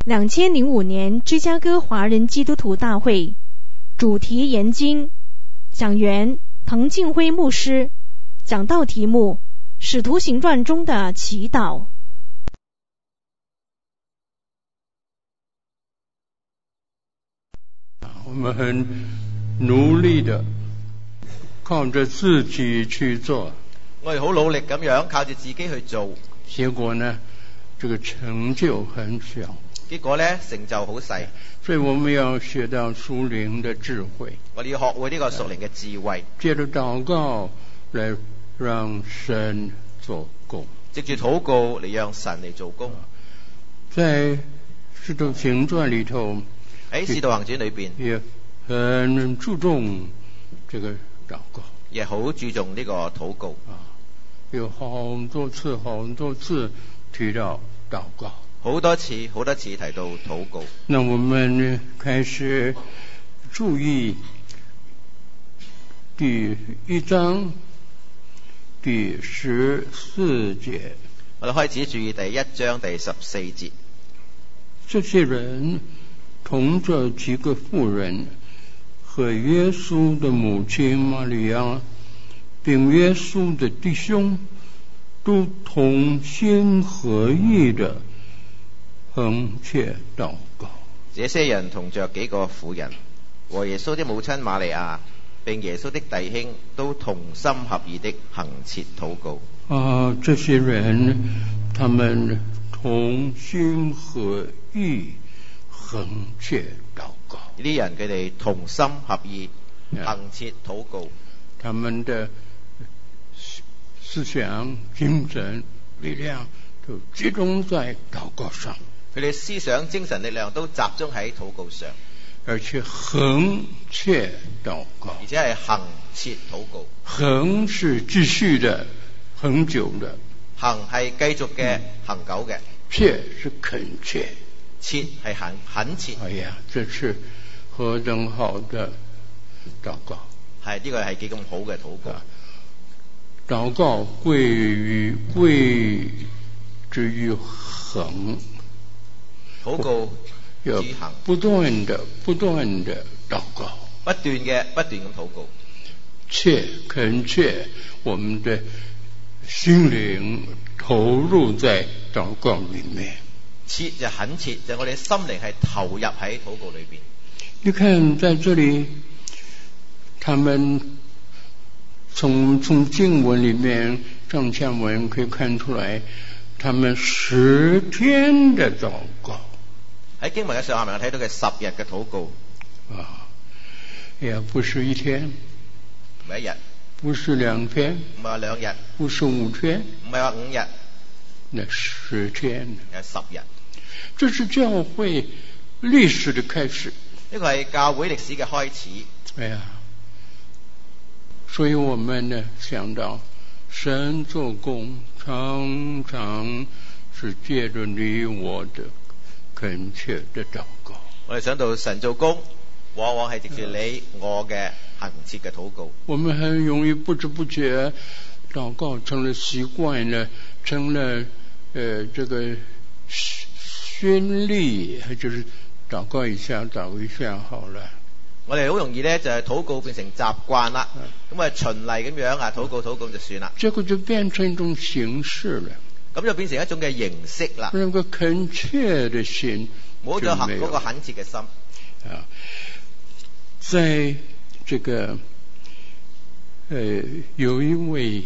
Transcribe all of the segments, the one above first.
2005年芝加哥华人基督徒大会，主题研经，讲员彭敬辉牧师，讲道题目使徒行传中的祈祷。 我们很努力的靠着自己去做， 我哋好努力咁樣靠住自己去做， 結果呢，這個成就很小。 結果呢，成就好細。 所以我們要學到屬靈的智慧， 我哋要學會呢個屬靈嘅智慧， 借着禱告來讓神做工， 藉住禱告嚟讓神嚟做工。 在使徒行傳裏頭， 喺使徒行傳裏邊也很注重這個禱告， 亦好注重呢個禱告。 有好多次提到禱告， 好多次提到禱告。 那我們開始注意第1章第14節。 我哋開始注意第1章第14節。 這些人同着幾個婦人和耶穌的母親瑪利亞，並耶穌的弟兄，都同心合意的恆切禱告。 這些人同着幾個婦人和耶穌的母親瑪利亞，並耶穌的弟兄，都同心合意的恆切禱告。 這些人他們同心合意恆切禱告。 呢啲人佢哋同心合意恆切禱告。 他們的思想、精神、力量都集中在禱告上。 佢哋思想、精神、力量都集中喺禱告上， 而且恆切禱告， 而且係恆切禱告。 恆是繼續的、恆久的， 恆係繼續嘅、恆久嘅， 切是懇切， 切係懇切。 哎呀，這是何等好的禱告！ 係呢個係幾咁好嘅禱告。 禱告歸之於恆， 禱告要之恆， 不斷的禱告， 不斷咁禱告， 懇切，我們的心靈投入在禱告裏面。 切就懇切，就我哋心靈係投入喺禱告裏邊。 你看在這裏，他們從經文裏面上下文可以看出來，他們10天的禱告。 喺經文嘅上下文睇到嘅10日嘅禱告。 也不是1天， 唔係1日， 不是2天， 唔係話2日， 不是5天， 唔係話5日， 那10天， 係10日。 這是教會歷史的開始。 呢個係教會歷史嘅開始。 哎呀，所以我們呢想到神做工常常是借着你我的懇切的禱告。 我哋想到神做工往往係藉住你我嘅恆切嘅禱告。 我們很容易不知不覺禱告成了習慣了，成了這個循例，就是禱告一下好了。 我哋好容易呢就係禱告變成習慣啦，咁啊循例咁樣啊禱告就算啦。 這個就變成一種形式了， 咁就變成一種嘅形式啦。 那個懇切的心冇咗嗰個懇切嘅心。 在這個有一位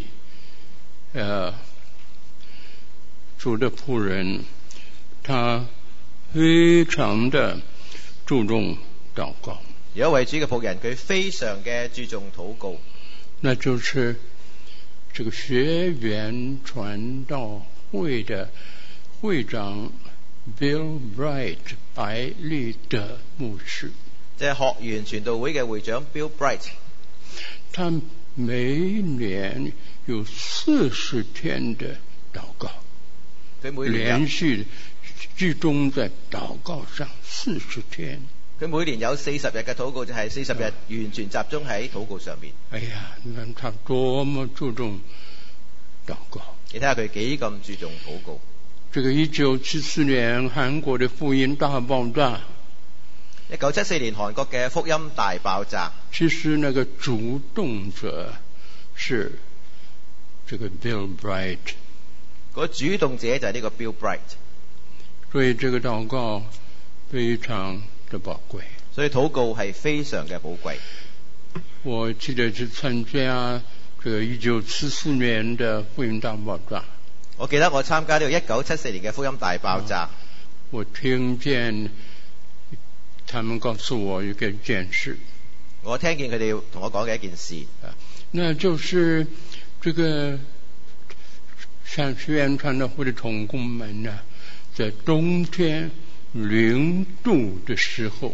主的僕人，他非常的注重禱告。 有一位主嘅僕人，佢非常嘅注重禱告。 那就是這個學園傳道會的會長 Bill Bright 白利德牧師。 即係學園傳道會嘅會長 Bill Bright， 他每年有40天的禱告， 佢每年連續集中在禱告上40天。 佢每年有40日嘅禱告，就係40日完全集中喺禱告上面。 哎呀，你看他多麼注重禱告！ 你睇下佢幾咁注重禱告。 这个1974年韩国的福音大爆炸。 1974年韓國嘅福音大爆炸。 其實那個主動者是這個 Bill Bright。 個主動者就係呢個 Bill Bright。 所以這個禱告非常的寶貴。 所以禱告係非常嘅寶貴。 我記得去參加這個1974年的福音大爆炸。 我記得我參加呢個1974年嘅福音大爆炸。 我聽見他們告訴我一件事。 我聽見佢哋同我講嘅一件事。 那就是這個像宣傳的會的同工們呢，在冬天0度的時候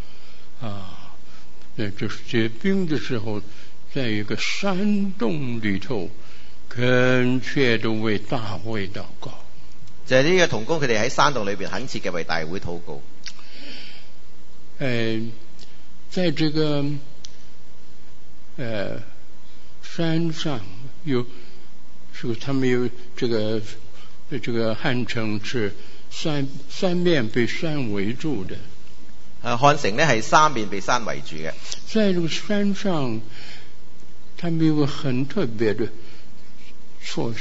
那就是結冰的時候，在一個山洞裏頭懇切地為大會禱告。 就係呢個同工佢哋喺山洞裏邊懇切嘅為大會禱告。 在這個山上他們有這個漢城是三面被山圍住的。 漢城呢係三面被山圍住嘅。 在這個山上，他們有個很特別的措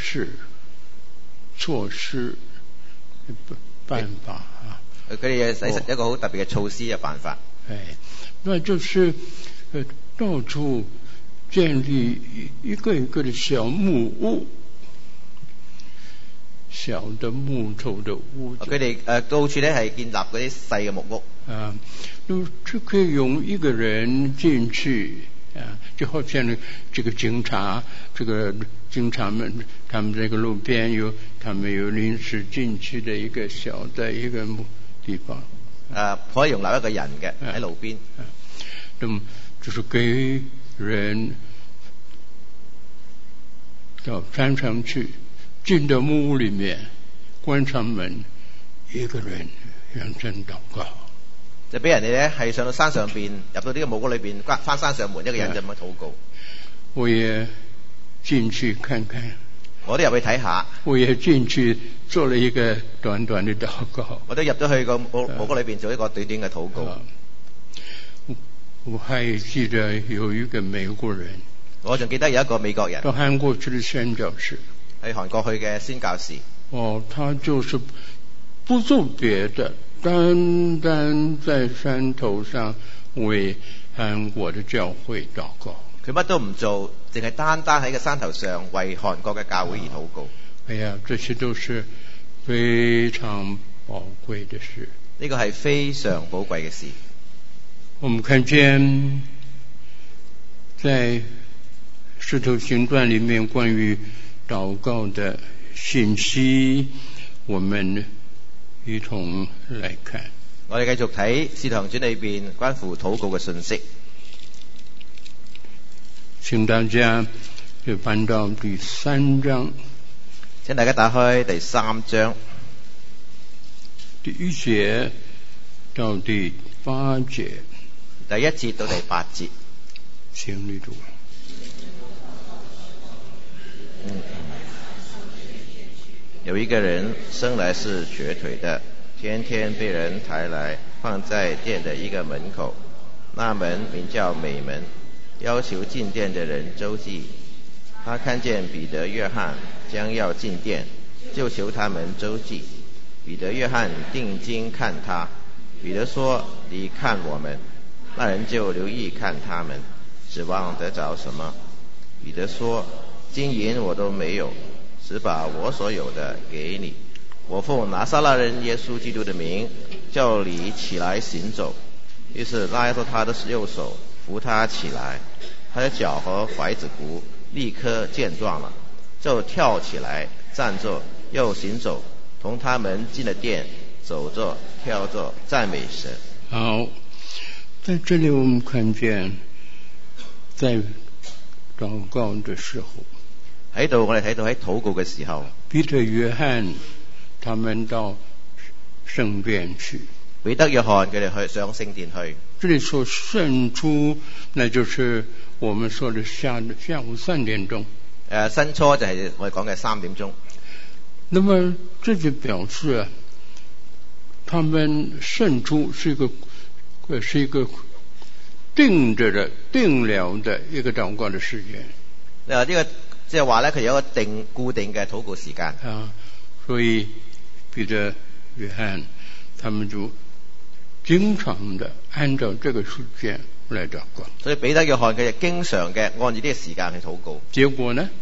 施辦法佢哋使一個好特別嘅措施嘅辦法。 那就是到處建立一個一個的小木屋，小的木頭的屋子。佢哋到處咧係建立嗰啲細嘅木屋。 就可以用一個人進去就好像這個警察們，他們這個路邊他們有臨時進去的一個小的一個地方。 可以容納一個人嘅喺路邊。 那麼就是給人到山上去，進到木屋裏面，關上門，一個人認真禱告。 就俾人哋咧係上到山上邊，入到呢個木屋裏邊，翻山上門，一個人就咁樣禱告。 我也進去看看。 我都入去睇下。 我也進去做了一個短短的禱告。 我都入咗去個木屋裏邊做一個短短嘅禱告。 我還記得有一個美國人。 我仲記得有一個美國人。 到韓國去的宣教士。 喺韓國去嘅宣教士。 他就是不做別的，單單在山頭上為韓國的教會禱告。 佢乜都唔做，淨係單單喺個山頭上為韓國嘅教會而禱告。 這些都是非常寶貴的事。 呢個係非常寶貴嘅事。 我們看見在《使徒行傳》裡面關於禱告的信息，我們一同來看。 我哋繼續睇《使徒行傳》裏邊關乎禱告嘅信息。 請大家就翻到第3章。 請大家打開第3章第1節到第8節。 第1節到第8節。 請你讀。 有一個人生來是瘸腿的，天天被人抬來放在殿的一個門口，那門名叫美門，要求進殿的人周濟。他看見彼得、約翰將要進殿，就求他們周濟。彼得、約翰定睛看他，彼得說：你看我們。那人就留意看他們，指望得着什麼？彼得說：金銀我都沒有，只把我所有的給你。我奉拿撒勒人耶穌基督的名，叫你起來行走。於是拉住他的右手，扶他起來，他的腳和踝子骨立刻健壯了，就跳起來，站着，又行走，同他們進了殿，走着，跳着，讚美神。 好，在這裡我們看見，在禱告的時候， 喺度我哋睇到喺禱告嘅時候， 彼得、約翰他們到聖殿去。 彼得、約翰佢哋去上聖殿去。 這裡說申初，那就是我們說的下午3點鐘。 申初就係我哋講嘅3點鐘。 那么这就表示他们胜出是一个定了的一个禱告的時間。 呢個即係話咧，佢有一個固定嘅禱告時間。 所以彼得、約翰他們就經常的按照這個時間來禱告。 所以彼得、約翰佢就經常嘅按照呢個時間去禱告。 結果呢？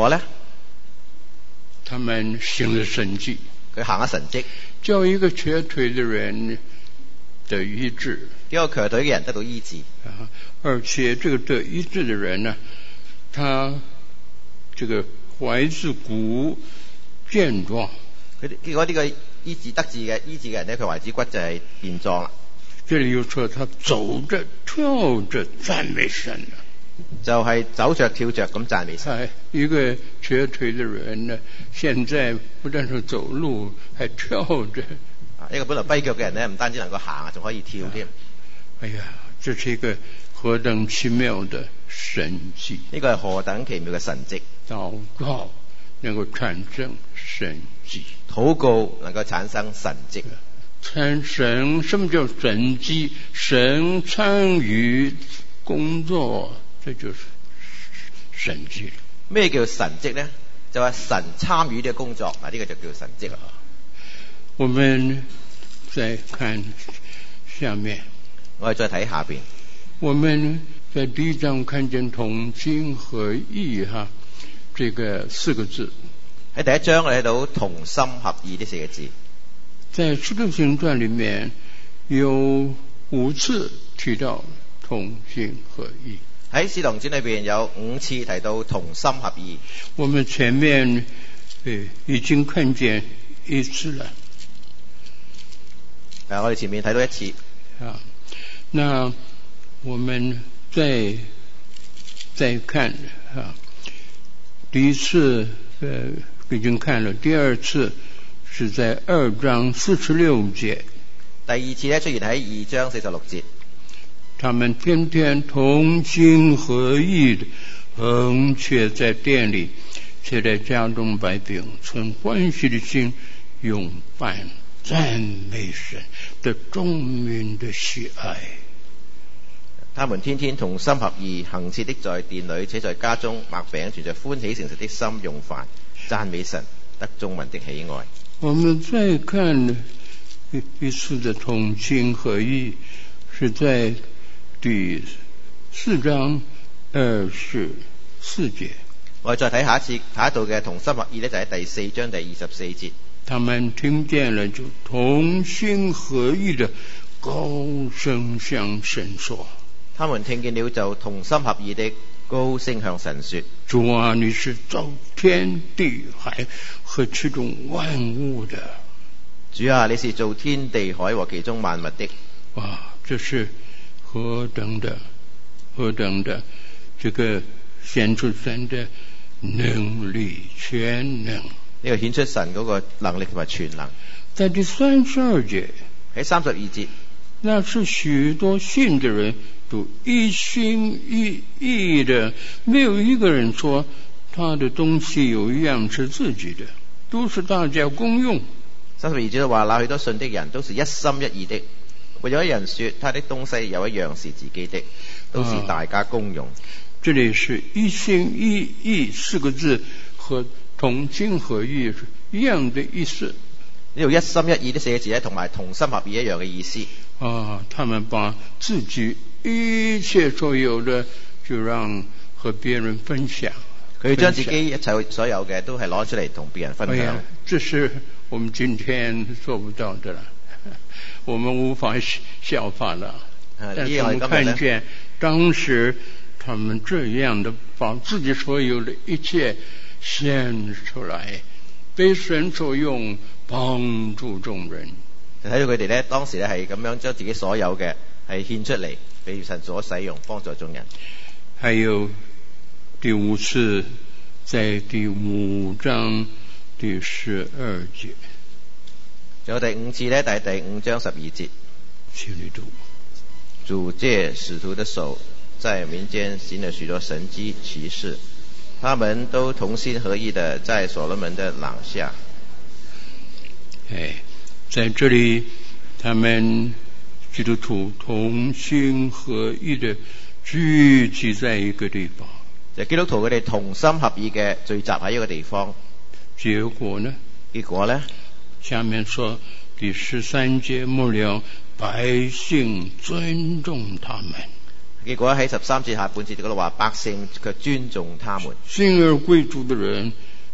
他們行了神蹟。 佢行咗神蹟， 叫一個瘸腿的人得醫治。 一個瘸腿嘅人得到醫治。 而且這個得醫治的人呢，他這個踝子骨健壯。 結果呢個醫治嘅人呢，佢踝子骨就係健壯啦。 這裡又說他走着跳着讚美神了。 就係走着跳着咁讚美神。 一個瘸腿的人呢，現在不但是走路，還跳着。 一個本來跛腳嘅人呢，唔單止能夠行，仲可以跳添。 哎呀，這是一個何等奇妙的神蹟！ 呢個係何等奇妙嘅神蹟！ 禱告能夠產生神蹟， 禱告能夠產生神蹟。 什麼叫神蹟？神參與工作，這就是神蹟。 咩叫神蹟呢？就係神參與呢個工作，嗱，呢個就叫神蹟啦。 我們再看下面， 我哋再睇下邊。 我們在第一章看見同心合意這個四個字。 喺第一章我哋睇到同心合意呢四個字。 在使徒行傳裡面有5次提到同心合意。 喺使徒行傳裏邊有5次提到同心合意。 我們前面已經看見1次了。 我哋前面睇到1次。 那我們再看第一次已經看了，第二次是在2章46節。 第二次呢出現喺2章46節。 他們天天同心合意的橫切在殿裡，且在家中百病，存歡喜的心，用飯讚美神的眾民的喜愛。 他們天天同心合意，恆切的在殿裡，且在家中擘餅，存着歡喜誠實的心，用飯讚美神得眾民的喜愛。 我們再看一次的同心合意，是在第4章24節。 我哋再睇下一度嘅同心合意呢，就喺第4章第24節。 他們聽見了，就同心合意的高聲向神說。 他們聽見了，就同心合意的高聲向神說： 主啊，你是造天地海和其中萬物的。 主啊，你是造天地海和其中萬物的。 哇，這是何等的這個顯出神的能力全能。 呢個顯出神嗰個能力同埋全能。 在第32節， 喺32節， 那是許多信的人都一心一意的，沒有一個人說他的東西有一樣是自己的，都是大家公用。 32節話，那許多信的人都是一心一意的，沒有一人說他的東西有一樣是自己的，都是大家公用。 這裡是一心一意4個字和同心合意是一樣的意思。 呢度一心一意呢4個字咧，同埋同心合意一樣嘅意思。 他們把自己一切所有的就讓和別人分享。 佢將自己一切所有嘅都係攞出嚟同別人分享。 這是我們今天做不到的了，我們無法效法了。但是我們看見當時他們這樣的把自己所有的一切獻出來，被神所用，幫助眾人。 睇到佢哋咧，當時咧係咁樣將自己所有嘅係獻出嚟，被神所使用，幫助眾人。 還有第5次，在第5章第12節。 仲有第5次咧，但係第5章12節。主借使徒的手，在民間行了許多神蹟奇事，他們都同心合意的在所羅門的廊下在这里他们基督徒同心合意的聚集在一个地方， 就基督徒佢哋同心合意嘅聚集喺一個地方。 結果呢？ 下面說第13節末了，百姓尊重他們。 結果喺13節下半節嗰度話，百姓卻尊重他們。 信而歸主的人，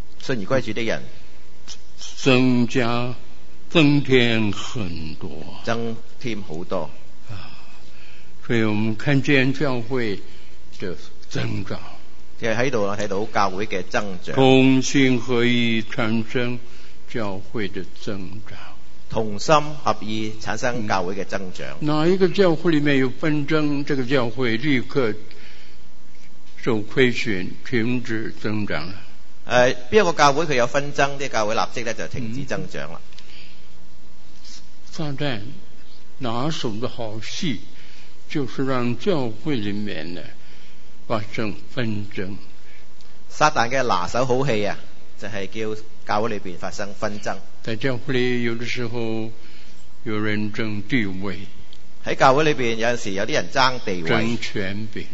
增添很多， 增添好多。 所以我們看見教會的增長。 其實喺度我睇到教會嘅增長， 同心合意產生教會的增長， 同心合意產生教會嘅增長。 哪一個教會裏面有紛爭，這個教會立刻受虧損，停止增長了。 邊一個教會佢有紛爭，啲教會立即咧就停止增長啦。 撒旦拿手的好戲，就是讓教會裏面呢發生紛爭。 撒旦嘅拿手好戲啊，就係叫教會裏邊發生紛爭。 在教會裏有的時候有人爭地位， 喺教會裏邊有陣時有啲人爭地位、 爭權柄、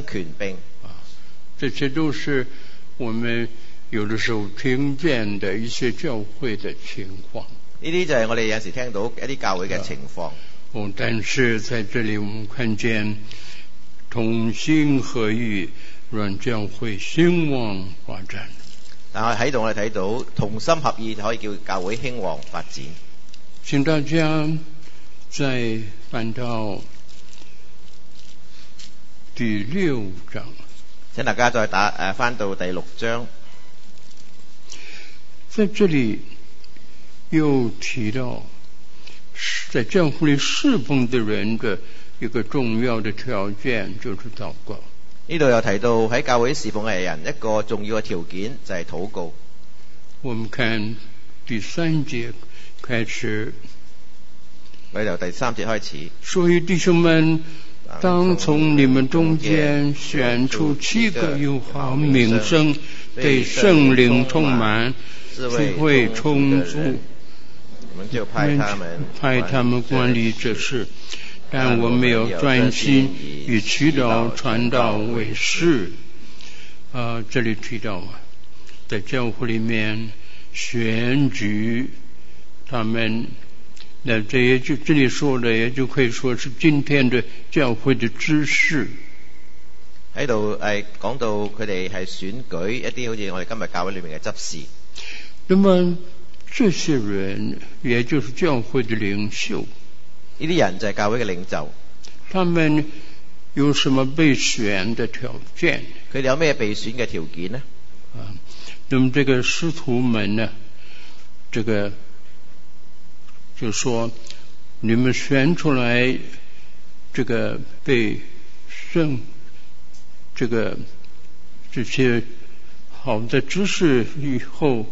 這些都是我們有的時候聽見的一些教會的情況。 呢啲就係我哋有陣時聽到一啲教會嘅情況。 但是在這裏我們看見同心合意，讓教會興旺發展。 但係喺度我哋睇到同心合意就可以叫教會興旺發展。 請大家再翻到第6章。 請大家再翻到第6章。 在這裏又提到在教會裏侍奉的人的一個重要的條件就是禱告。 呢度又提到喺教會侍奉嘅人一個重要嘅條件就係禱告。 我們看第3節開始， 我哋由第3節開始。 所以弟兄們，當從你們中間選出7個有好名聲、被聖靈充滿、智慧充足， 我們就派他們管理這事。但我們要專心以祈禱傳道為事。這裏提到在教會裏面選舉他們，那這裏說的也就可以說是今天的教會的執事。 喺度講到佢哋係選舉一啲好似我哋今日教會裏面嘅執事。 那麼這些人也就是教會的領袖。 呢啲人就係教會嘅領袖。 他們有什麼被選的條件？ 佢哋有咩被選嘅條件呢？ 那麼這個使徒們呢，這個就說你們選出來這個被聖這些好的知識以後，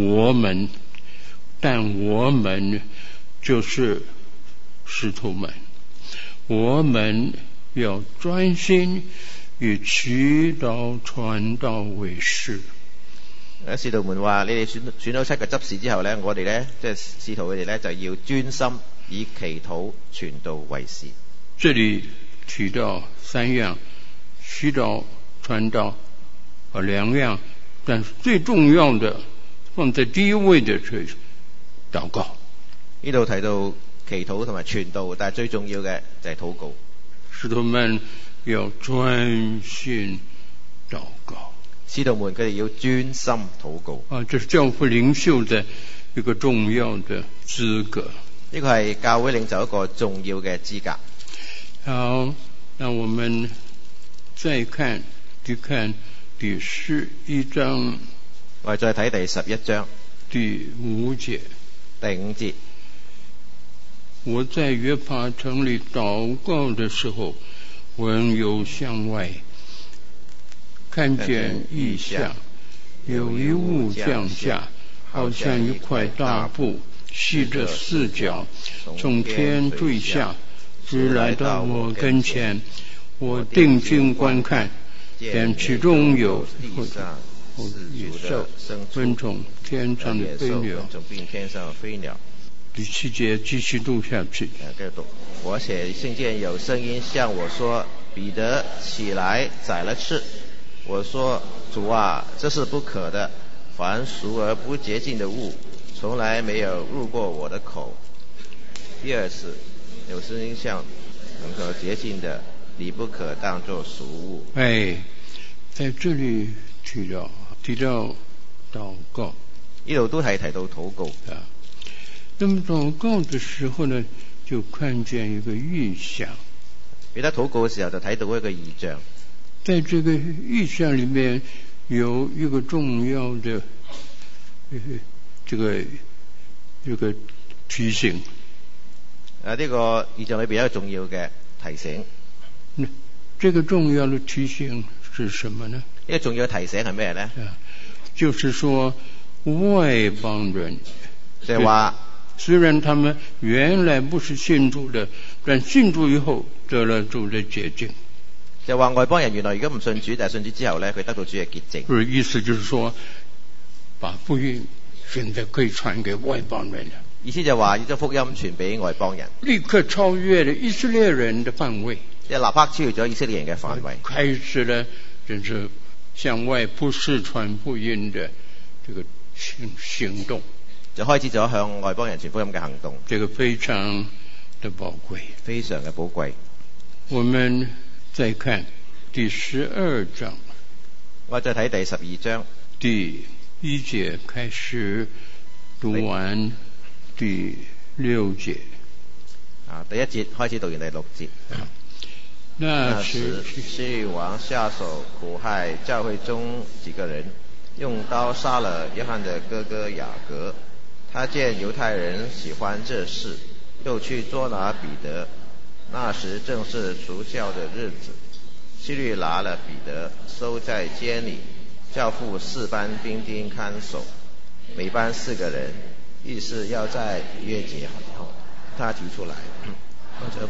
但我們就是使徒們，我們要專心以祈禱傳道為事。 使徒們話：你哋選咗7個執事之後呢，我哋呢，即係使徒佢哋呢，就要專心以祈禱傳道為事。 這裡提到3樣，祈禱傳道2樣，但是最重要的放在第一位的是禱告。 呢度提到祈禱同埋傳道，但係最重要嘅就係禱告。 使徒們要專心禱告。 使徒們佢哋要專心禱告。 這是教會領袖的一個重要的資格。 呢個係教會領袖一個重要嘅資格。 好，那我們再看第11章。 我哋再睇第11章第5節。 第5節。 我在約帕城裡禱告的時候，聞有向外看見異象，有一物降下，好像一塊大布，繫着4角，從天墜下，直來到我跟前。我定睛觀看，見其中有野獸、昆蟲、天上的飛鳥。 第7节继续读下去。 繼續讀，我且聽見有聲音向我說：彼得，起來，宰了吃。我說：主啊，這是不可的，凡熟而不潔淨的物，從來沒有入過我的口。第二次，有聲音向能夠潔淨的，你不可當作俗物。 在這裡提到禱告， 呢度都係提到禱告啊。那麼禱告的時候呢，就看見一個異象。 彼得禱告嘅時候就睇到一個異象， 在這個異象裡面有一個重要的這個提醒。 呢個異象裏邊有一個重要嘅提醒。 這個重要的提醒是什麼呢？ 呢個重要嘅提醒係咩呢？ 就是說外邦人， 就係話雖然他們原來不是信主的，但信主以後得了主的潔淨。 就話外邦人原來如果唔信主，但係信主之後呢，佢得到主嘅潔淨。 意思就是說，把福音現在可以傳給外邦人了。 意思就話要將福音傳俾外邦人， 立刻超越了以色列人的範圍， 即係立刻超越咗以色列人嘅範圍， 開始了就是向外普世傳福音的這個行動， 就開始咗向外邦人傳福音嘅行動。 這個非常的寶貴， 非常嘅寶貴。 我們再看第12章， 我再睇第12章第1節開始讀完第6節。 第1節開始讀完第6節。那時希律王下手苦害教會中幾個人，用刀殺了約翰的哥哥雅各。他見猶太人喜歡這事，又去捉拿彼得。那時正是除酵的日子，希律拿了彼得收在監裡，叫付4班兵丁看守，每班4個人，意思要在逾越節後他提出來，或者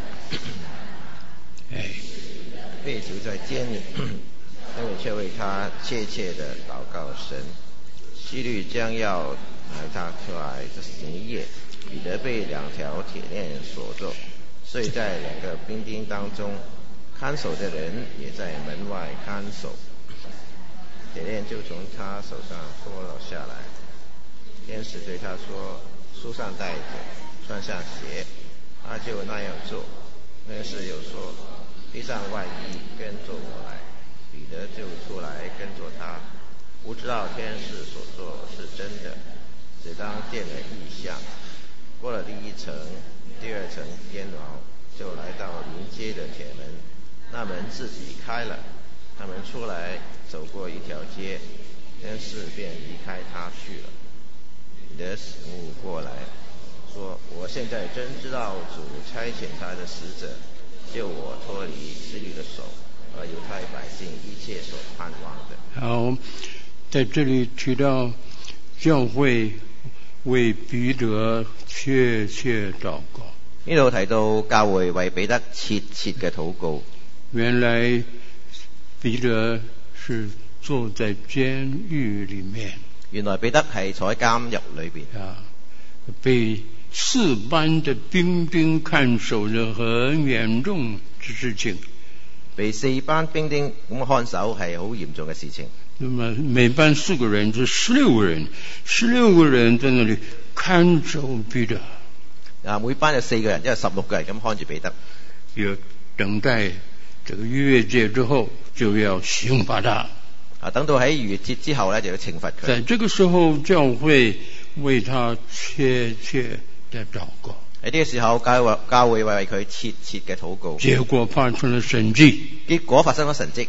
被囚在監裡，他們卻為他切切地禱告神。希律將要拿他出來的前夜，彼得被2條鐵鏈鎖住，睡在2個兵丁當中，看守的人也在門外看守。鐵鏈就從他手上脫了下來。天使對他說：束上帶子，穿上鞋。他就那樣做。天使又說：披上外衣，跟着我來。彼得就出來跟着他，不知道天使所做是真的，只當見了異象。過了第1層、第2層監牢，就來到臨街的鐵門，那門自己開了，他們出來走過一條街，天使便離開他去了。彼得醒悟過來，說：我現在真知道主差遣他的使者救我脫離希律的手和猶太百姓一切所盼望的。 好，在這裡提到教會為彼得切切禱告。 呢度提到教會為彼得切切嘅禱告。 原來彼得是坐在監獄裡面。 原來彼得係坐喺監獄裏邊， 被4班的兵丁看守的很嚴重的事情。 被4班兵丁咁看守係好嚴重嘅事情。 那麼每班4個人就16個人，16個人在那裡看守彼得。 每班有4個人，即係16個人咁看住彼得。 要等待這個逾越節之後，就要刑罰他。 等到喺逾越節之後呢，就要懲罰佢。 在這個時候，教會為他切切的禱告。 喺呢個時候，教會為佢切切嘅禱告。 結果發生了神蹟。 結果發生咗神蹟。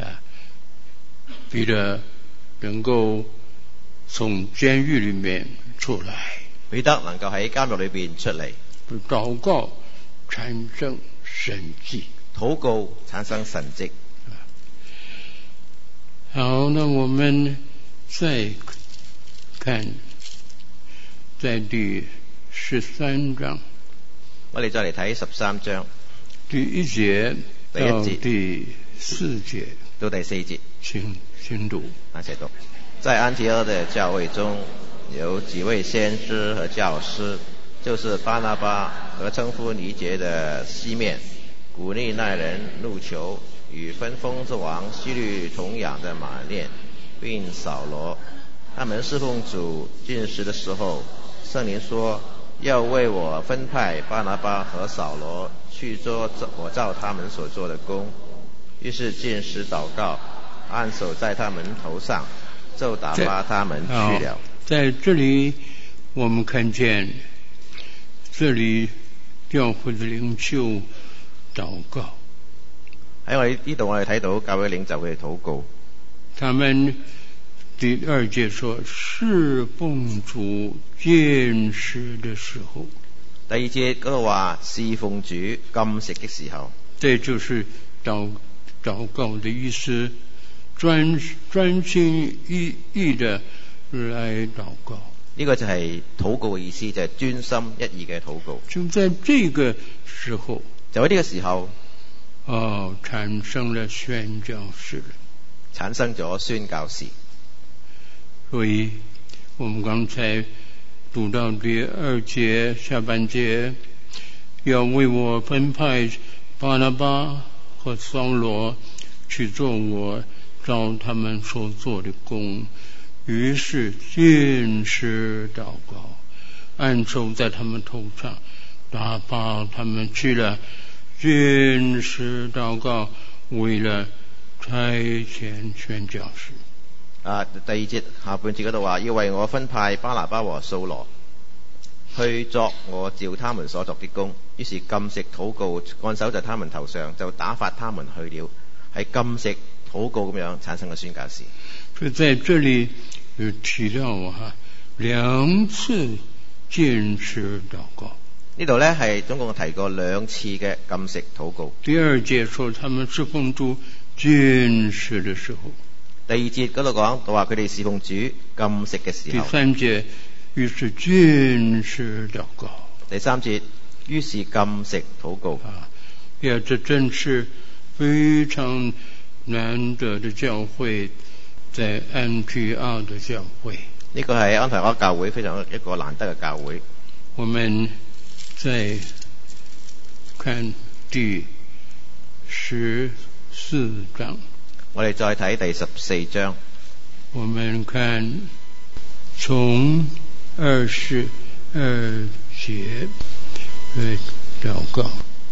彼得能夠從監獄裡面出來。 彼得能夠喺監獄裏邊出嚟。 禱告產生神蹟。 禱告產生神蹟。 好，那我們再看在第13章， 我哋再嚟睇13章第1節到第4節到第4節， 請讀。 一齊讀。在安提阿的教會中有幾位先知和教師， 就是巴拿巴和称呼尼结的西面，古利奈人路求与分封之王希律同养的马念，并扫罗。他们侍奉主禁食的时候，圣灵说要为我分派巴拿巴和扫罗去做我照他们所做的工。于是禁食祷告，按手在他们头上，就打发他们去了。 在这里我们看见这里教會嘅領袖禱告， 喺我哋呢度我哋睇到教會領袖嘅禱告。 他們第2節說侍奉主禁食的時候， 第2節嗰度話侍奉主禁食的時候， 這就是禱告的意思，專心一意的來禱告。 呢個就係禱告嘅意思，就係專心一意嘅禱告。 就在這個時候， 就喺呢個時候， 產生了宣教士， 產生咗宣教士。 所以我們剛才讀到第2節下半節，要為我分派巴拿巴和掃羅去做我照他們所做的工。於是禁食禱告，按手在他們頭上，打發他們去了。禁食禱告為了差遣宣教士。 第2節下半節嗰度話，要為我分派巴拿巴和掃羅去作我照他們所作的工。於是禁食禱告，按手在他們頭上，就打發他們去了。係禁食禱告咁樣產生嘅宣教士。 所以在這裡有提到2次禁食禱告。 呢度呢係總共提過2次嘅禁食禱告。 第2節說他們侍奉主禁食的時候。 第2節嗰度講到話佢哋侍奉主禁食嘅時候。 第3節於是禁食禱告。 第3節於是禁食禱告。 這真是非常難得的教會，在安提阿的教會。 呢個係安提阿教會非常一個難得嘅教會。 我們再看第14章。 我哋再睇第14章。 我們看從22節來禱告。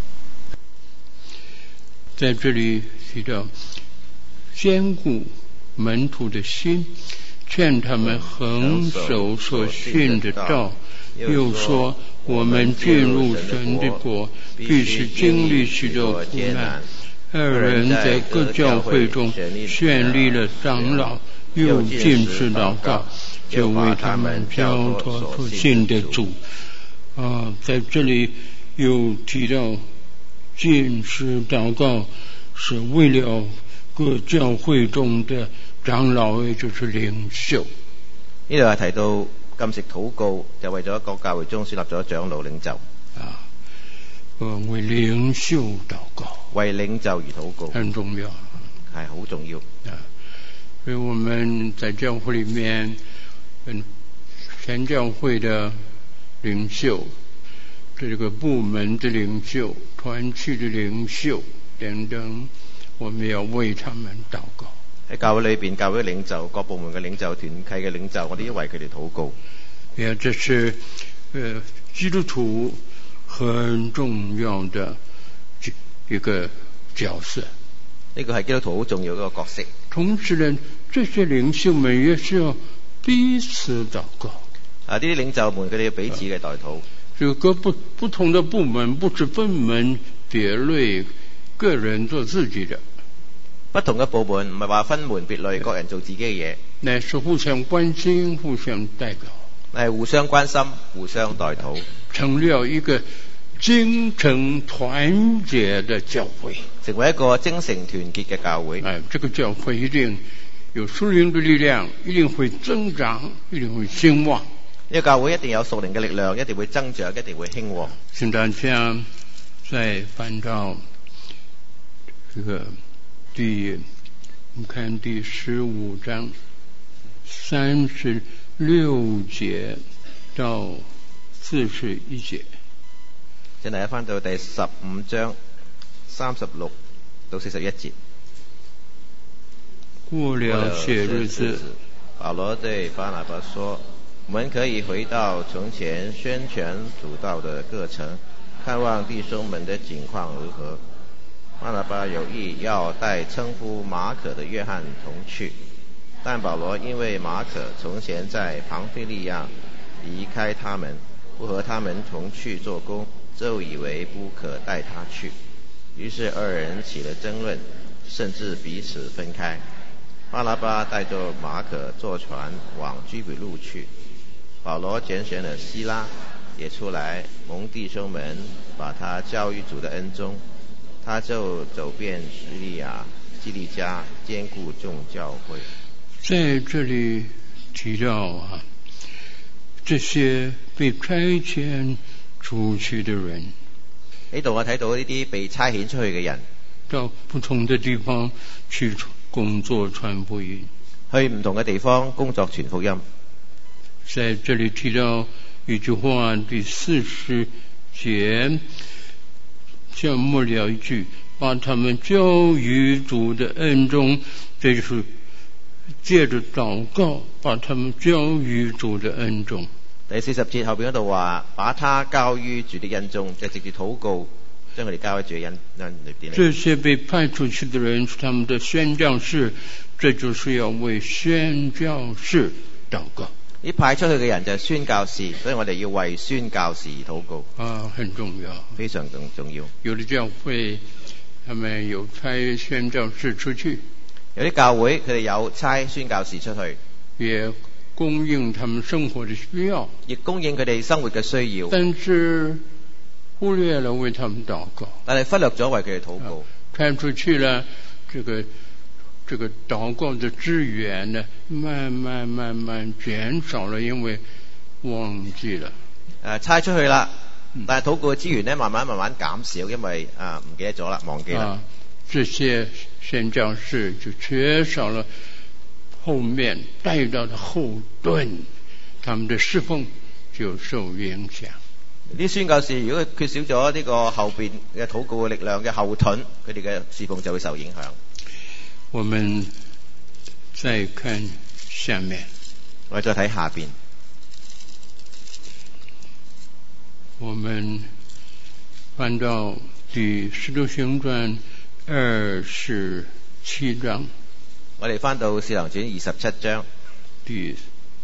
在這裡提到堅固門徒的心，勸他們恆守所信的道，又說我們進入神的國必須經歷許多苦難。2人在各教會中選立了長老，又禁食禱告，就為他們交託所信的主。在這裡又提到禁食禱告是為了各教會中的長老，也就是領袖。 呢度係提到禁食禱告，就為咗各教會中選立咗長老領袖。 為領袖禱告， 為領袖而禱告， 很重要， 係好重要。 所以我們在教會裡面，全教會的領袖，這個部門的領袖、團契的領袖等等，我們要為他們禱告。 喺教會裏邊，教會領袖、各部門嘅領袖、團契嘅領袖，我哋要為佢哋禱告。 這是基督徒很重要的一個角色。 呢個係基督徒好重要嘅一個角色。 同時呢，這些領袖們也是要彼此禱告。 呢啲領袖們佢哋要彼此嘅代禱。 這個不同的部門不是分門別類，個人做自己的。 不同嘅部門唔係話分門別類，各人做自己嘅嘢， 乃是互相關心、互相代禱， 係互相關心、互相代禱， 成了一個精誠團結的教會， 成為一個精誠團結嘅教會。 這個教會一定有屬靈的力量，一定會增長，一定會興旺。 呢個教會一定有屬靈嘅力量，一定會增長，一定會興旺。 請大家再翻到這個我們看第15章36節到 41节。 請大家翻到第15章36到41節。 過了些日子， 保羅對巴拿巴說：我們可以回到從前宣傳主道的各城，看望弟兄們的景況如何。巴拿巴有意要帶稱呼馬可的約翰同去，但保羅因為馬可從前在龐菲利亞離開他們，不和他們同去做工，就以為不可帶他去。於是二人起了爭論，甚至彼此分開。巴拿巴帶着馬可坐船往居比路去，保羅揀選了希拉也出來，蒙弟兄們把他交於主的恩中，他就走遍敘利亞、基利家，堅固眾教會。 在這裡提到這些被差遣出去的人， 呢度我睇到呢啲被差遣出去嘅人， 到不同的地方去工作傳福音， 去唔同嘅地方工作傳福音。 在這裡提到一句話，第40節，像末了一句，把他們交於主的恩中，這就是借着禱告把他們交於主的恩中。 第40節後邊嗰度話，把他交於主的恩中，就直接禱告，將佢哋交喺主嘅恩裏邊。 這些被派出去的人是他們的宣教士，這就是要為宣教士禱告。 呢派出去嘅人就係宣教士，所以我哋要為宣教士而禱告。 很重要， 非常重要。 有的教會他們有差宣教士出去， 有啲教會佢哋有差宣教士出去， 也供應他們生活的需要， 亦供應佢哋生活嘅需要， 但是忽略了為他們禱告， 但係忽略咗為佢哋禱告。 派出去了，這個禱告的資源呢，慢慢減少了，因為忘記了。 差出去啦，但係禱告嘅資源呢，慢慢減少，因為唔記得咗啦，忘記啦。 這些宣教士就缺少了後面帶到的後盾，他們的侍奉就受影響。 啲宣教士如果缺少咗呢個後邊嘅禱告嘅力量嘅後盾，佢哋嘅侍奉就會受影響。 我們再看下面， 我哋再睇下邊。 我們翻到第《使徒行傳》27章， 我哋翻到《使徒行傳》27章第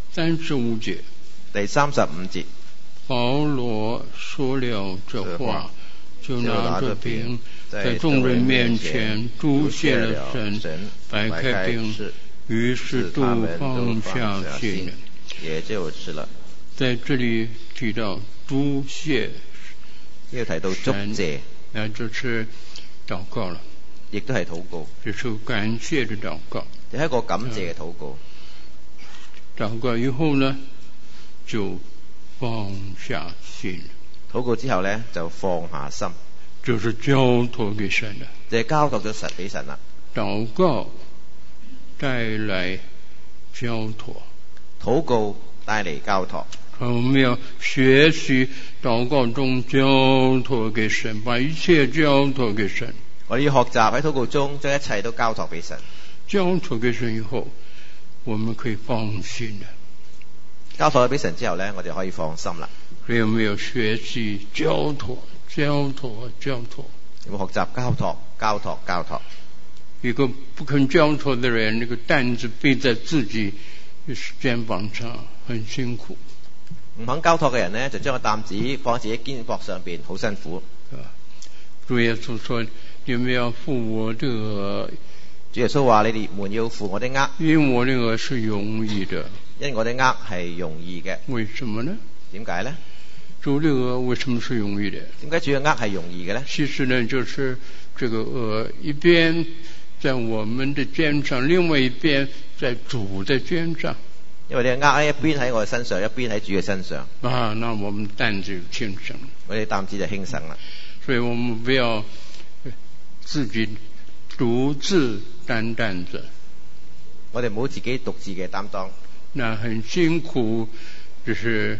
35節。 第35節， 保羅說了這話，就拿着餅，在眾人面前祝謝了神，擺開餅，於是都放下去了， 也就吃了。 在這裡提到祝謝， 呢度提到祝謝， 那就是禱告了， 亦都係禱告， 這是感謝的禱告， 就係一個感謝嘅禱告。 禱告以後呢，就放下心。 禱告之後呢，就放下心， 就是交託給神了， 就係交託咗神俾神啦。 禱告帶來交託， 禱告帶嚟交託。 我們要學習禱告中交託給神，把一切交託給神。 我哋要學習喺禱告中將一切都交託俾神。 交託給神以後，我們可以放心了。 交託咗俾神之後呢，我哋可以放心啦。 你有沒有學習交託？交託，交託。 有冇學習交託？交託，交託。 一個不肯交託的人，那個擔子背在自己肩膀上，很辛苦。 唔肯交託嘅人呢，就將個擔子放喺自己肩膊上邊，好辛苦。 主耶穌說：你們要負我的軛。 主耶穌話：你哋們要負我的軛， 因我的軛是容易的。 因我的軛係容易嘅。 為什麼呢？ 點解呢？ 主的軛為什麼是容易的？ 點解主嘅軛係容易嘅呢？ 其實呢，就是這個軛一邊在我們的肩上，另外一邊在主的肩上。 因為你嘅軛一邊喺我嘅身上，一邊喺主嘅身上。 那我們擔子就輕省了。 我哋擔子就輕省啦。 所以我們不要自己獨自擔擔子。我哋唔好自己獨自嘅擔當。那很辛苦，就是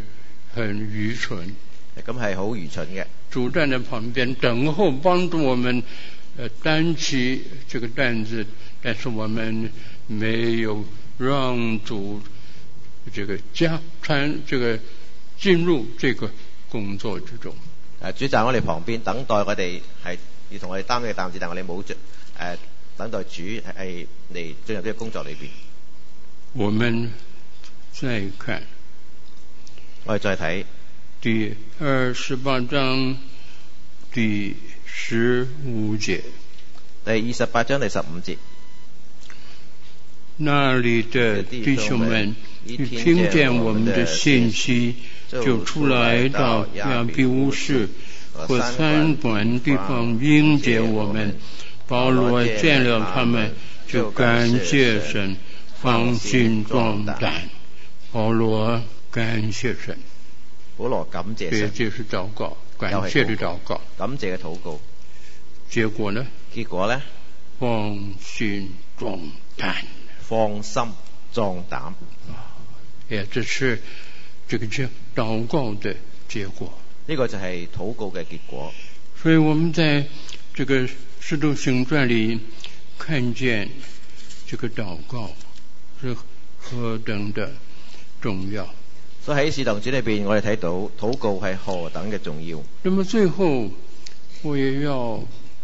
很愚蠢。 咁係好愚蠢嘅。 主站在旁邊等候幫助我們擔起這個擔子，但是我們沒有讓主這個進入這個工作之中。 主站我哋旁邊等待我哋係要同我哋擔呢個擔子，但我哋冇等待主係嚟進入呢個工作裏邊。 我們再看， 我哋再睇第28章第15節。 第28章第15節。 那裏的弟兄們一聽見我們的信息，就出來到亞比烏市和三館地方迎接我們。保羅見了他們，就感謝神，放心壯膽。保羅感謝神。 保羅感謝神。 這就是禱告，感謝的禱告。 感謝嘅禱告。 結果呢？ 結果呢？ 放心壯膽。 放心壯膽。 這是這個禱告的結果。 呢個就係禱告嘅結果。 所以我們在這個使徒行傳裏看見這個禱告是何等的重要。 所以喺使徒行傳裏邊，我哋睇到禱告係何等嘅重要。 那麼最後我也要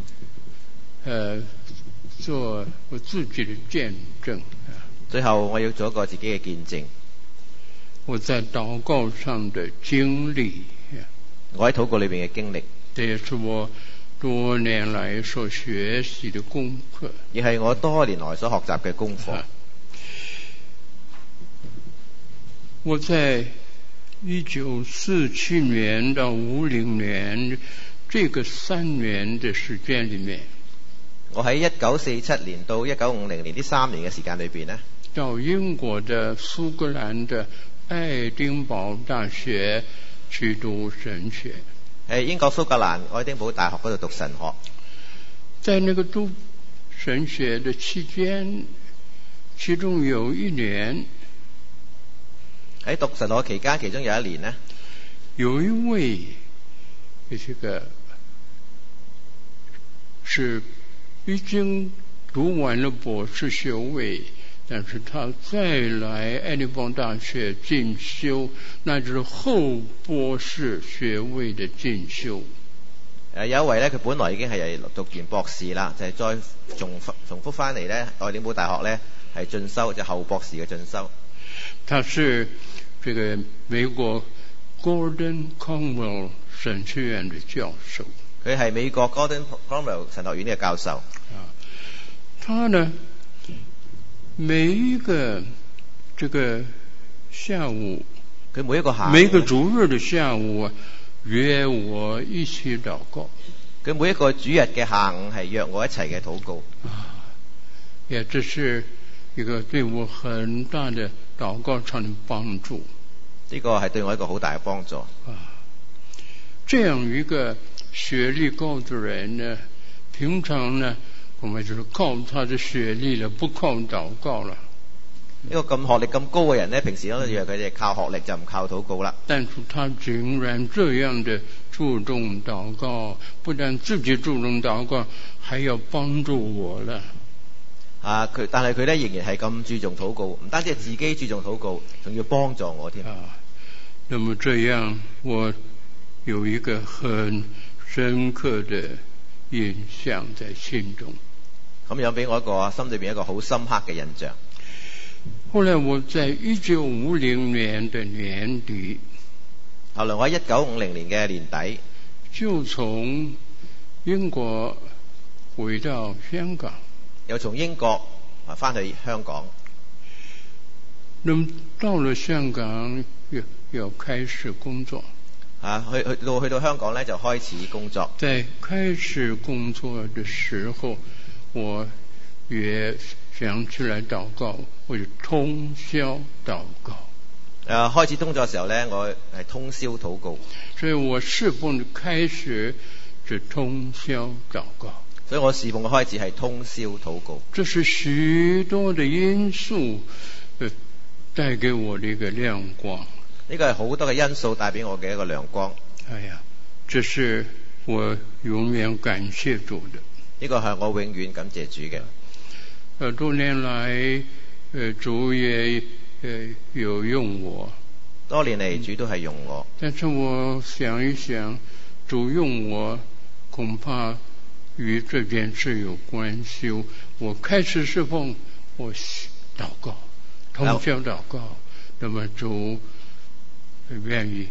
做我自己的見證。 最後我要做一個自己嘅見證。 我在禱告上的經歷。 我喺禱告裏邊嘅經歷。 這也是我多年來所學習的功課。 亦係我多年來所學習嘅功課。 我在1947年到50年這個3年的時間裏面， 我喺1947年到1950年呢3年嘅時間裏邊呢， 到英國的蘇格蘭的愛丁堡大學去讀神學。 喺英國蘇格蘭愛丁堡大學嗰度讀神學。 在那個讀神學的期間，其中有一年， 喺讀神學期間，其中有一年呢， 有一位這個是已經讀完了博士學位，但是他再來愛丁堡大學進修，那就是後博士學位的進修。 有一位呢，佢本來已經係讀完博士啦，就係再重複翻嚟呢愛丁堡大學呢係進修，就後博士嘅進修。 他是這個美國 Gordon Conwell 神學院的教授。 佢係美國 Gordon Conwell 神學院嘅教授。 他呢，每一個這個下午， 佢每一個下午， 每個主日的下午約我一起禱告。 佢每一個主日嘅下午係約我一齊嘅禱告。 也這是一個對我很大的禱告上的幫助。 呢個係對我一個好大嘅幫助。 這樣一個學歷高的人呢，平常呢，我們就是靠他的學歷了，不靠禱告了。 一個咁學歷咁高嘅人呢，平時都以為佢哋靠學歷就唔靠禱告啦。 但是他竟然這樣的注重禱告，不但自己注重禱告，還要幫助我了。 但係佢呢仍然係咁注重禱告，唔單止係自己注重禱告，仲要幫助我添。 那麼這樣，我有一個很深刻的印象在心中。 咁樣俾我一個心裏邊一個好深刻嘅印象。 後來我在1950年的年底， 後來我喺1950年嘅年底， 就從英國回到香港， 又從英國翻去香港。 那麼到了香港要開始工作。 去到香港呢，就開始工作。 在開始工作的時候，我也想起來禱告，我就通宵禱告。 開始工作嘅時候呢，我係通宵禱告。 所以我侍奉的開始是通宵禱告。 所以我侍奉嘅開始係通宵禱告。 這是許多的因素帶給我的一個亮光。 呢個係好多嘅因素帶俾我嘅一個亮光。 哎呀，这是我永远感谢主的。 呢個係我永遠感謝主嘅。 多年來，主也有用我。 多年嚟，主都係用我。 但是我想一想，主用我恐怕與這件事有關係。我開始侍奉，我禱告，通宵禱告，那麼主願意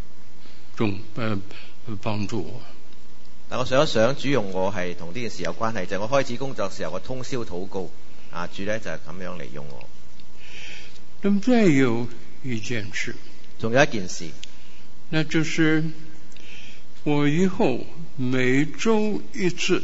幫助我。 但我想一想，主用我係同呢件事有關係，就係我開始工作嘅時候，我通宵禱告，主呢就係咁樣嚟用我。 那麼再有一件事， 仲有一件事， 那就是我以後每周一次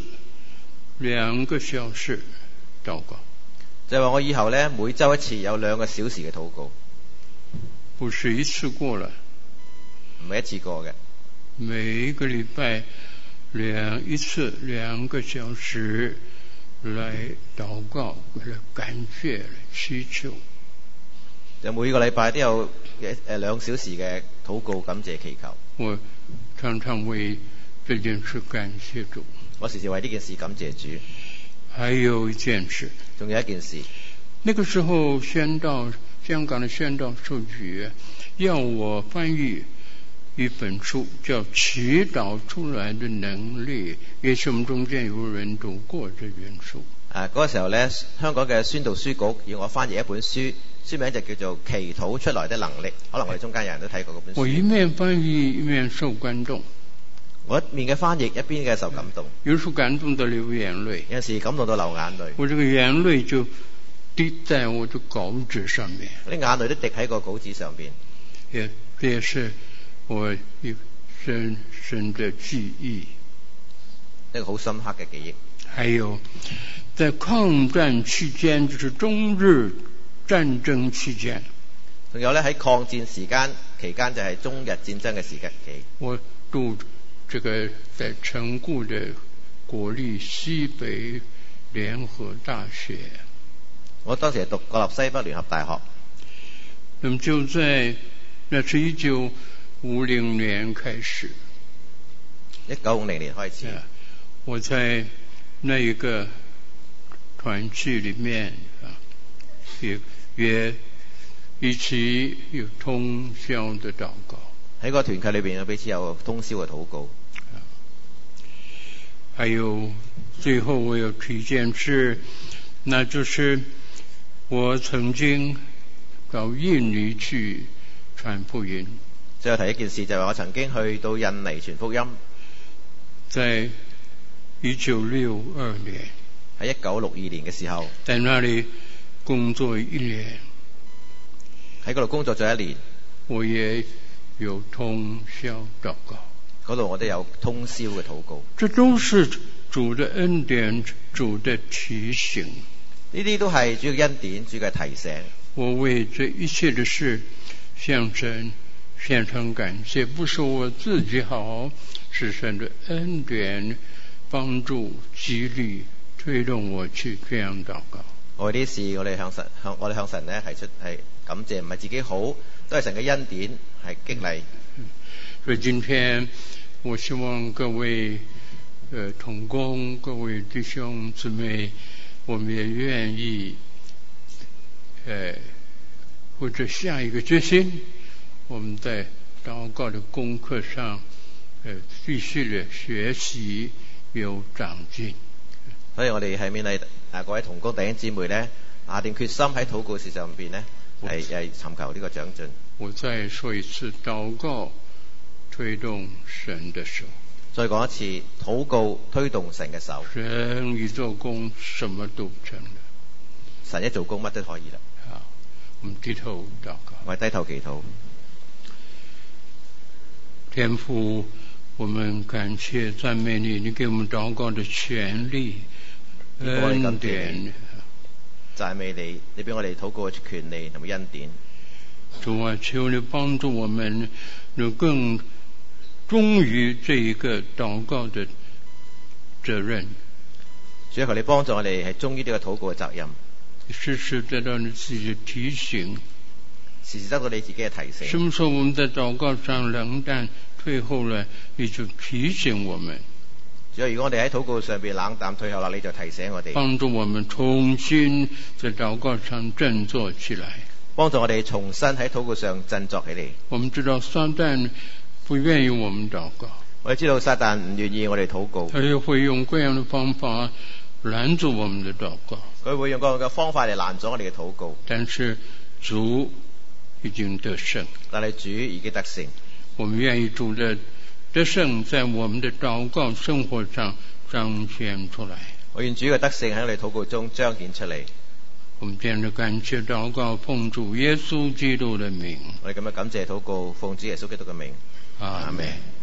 2個小時禱告。 就係話我以後呢，每周一次有2個小時嘅禱告， 不是一次過了， 唔係一次過嘅， 每一個禮拜一次2個小時來禱告，來感謝，來祈求。 就每個禮拜都有2小時嘅禱告，感謝祈求。 我常常為這件事感謝主。 我時時為呢件事感謝主。 還有一件事， 仲有一件事， 那個時候香港的宣道書局要我翻譯一本書，叫《祈禱出來的能力》，也許我們中間有人讀過這本書。 嗰個時候呢，香港嘅宣道書局要我翻譯一本書，書名就叫做《祈禱出來的能力》。可能我哋中間有人都睇過嗰本書。 我一面翻譯一面受感動。 我一面嘅翻譯，一邊嘅受感動。 有時感動到流眼淚， 有陣時感動到流眼淚。 我這個眼淚就滴在我的稿紙上面。 啲眼淚都滴喺個稿紙上邊。 這也是我一深深的記憶， 一個好深刻嘅記憶。 還有在抗戰期間，就是中日戰爭期間， 仲有呢，喺抗戰期間就係中日戰爭嘅時期。 我讀這個在成固的國立西北聯合大學， 我當時係讀國立西北聯合大學。 那麼就在那是1950年開始 ，1950年開始， 我在那一個團契裏面也一起有通宵的禱告。 喺個團契裏邊，彼此有通宵嘅禱告。 還有最後我有一件事，那就是我曾經到印尼去傳福音。 最後提一件事，就係我曾經去到印尼傳福音。 在1962年， 喺1962年嘅時候， 在那裡工作1年， 喺嗰度工作咗1年， 我也有通宵禱告。 嗰度我都有通宵嘅禱告。 這都是主的恩典，主的提醒。 呢啲都係主嘅恩典，主嘅提醒。 我為這一切的事向神獻上感謝，不是我自己好，是神的恩典幫助、激勵、推動我去這樣禱告。 我啲事，我哋向神呢提出係感謝，唔係自己好，都係神嘅恩典係激勵。 所以今天我希望各位同工、各位弟兄姊妹，我們也願意或者下一個決心，我們在禱告的功課上繼續的學習有長進。 所以我哋係勉勵各位同工弟兄姊妹呢，下定決心喺禱告事上邊呢係尋求呢個長進。 我再說一次，禱告推動神的手。 再講一次，禱告推動神嘅手。 神一做工，什麼都成了。 神一做工，乜都可以啦。 好，我們低頭禱告。 我哋低頭祈禱。 天父，我們感謝讚美你，你給我們禱告的權利、恩典。 讚美你，你俾我哋禱告嘅權利同埋恩典。 主啊，求你幫助我們能更忠於這一個禱告的責任。 主啊，求你幫助我哋係忠於呢個禱告嘅責任。 時時得到你自己的提醒， 時時得到你自己嘅提醒。 什麼時候我們在禱告上冷淡退後了，你就提醒我們。 所以如果我哋喺禱告上邊冷淡退後啦，你就提醒我哋， 幫助我們重新在禱告上振作起來， 幫助我哋重新喺禱告上振作起嚟。 我們知道撒旦不願意我們禱告， 我哋知道撒旦唔願意我哋禱告， 他也會用各樣的方法攔阻我們的禱告。 佢會用各樣嘅方法嚟攔阻我哋嘅禱告。 但是主已經得勝， 但係主已經得勝， 我們願意主的得勝在我們的禱告生活上彰顯出來。 我願主嘅得勝喺我哋禱告中彰顯出嚟。 我們這樣的感謝禱告，奉主耶穌基督的名。 我哋咁樣感謝禱告，奉主耶穌基督嘅名。 阿們。